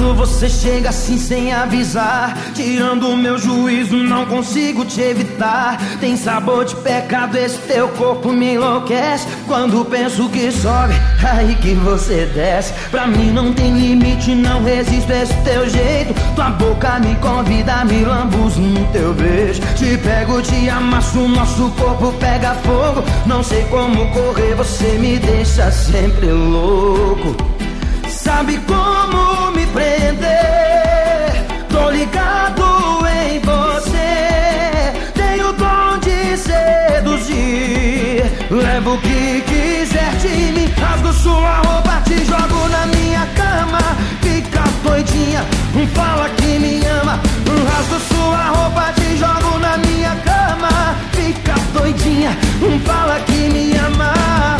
quando você chega assim sem avisar, tirando o meu juízo, não consigo te evitar. Tem sabor de pecado, esse teu corpo me enlouquece. Quando penso que sobe, aí que você desce. Pra mim não tem limite, não resisto a esse teu jeito. Tua boca me convida, me lambuzo no teu beijo. Te pego, te amasso, nosso corpo pega fogo. Não sei como correr, você me deixa sempre louco. Sabe como me prender? Tô ligado em você. Tenho o dom de seduzir. Levo o que quiser de mim. Rasgo sua roupa, te jogo na minha cama. Fica doidinha, fala que me ama. Rasgo sua roupa, te jogo na minha cama. Fica doidinha, fala que me ama.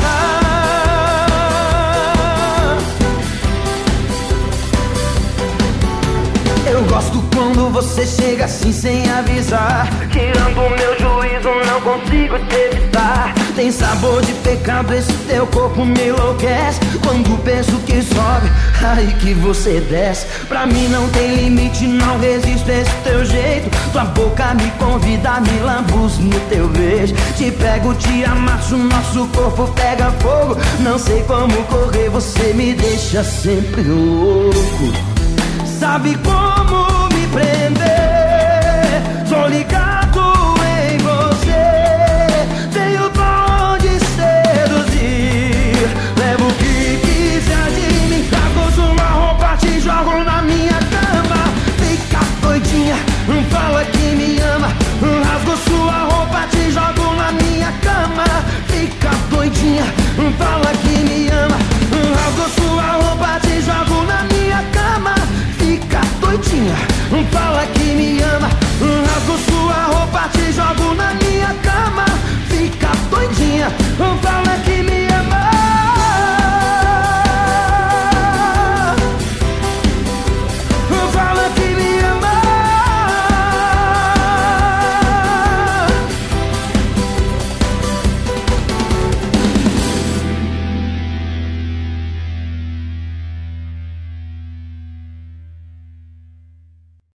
Eu gosto quando você chega assim sem avisar, tirando o meu juízo, não consigo te evitar. Tem sabor de pecado, esse teu corpo me enlouquece. Quando penso que sobe, aí que você desce. Pra mim não tem limite, não resisto a esse teu jeito. Tua boca me convida, me lambuzo no teu beijo. Te pego, te amasso, nosso corpo pega fogo. Não sei como correr, você me deixa sempre louco. Sabe como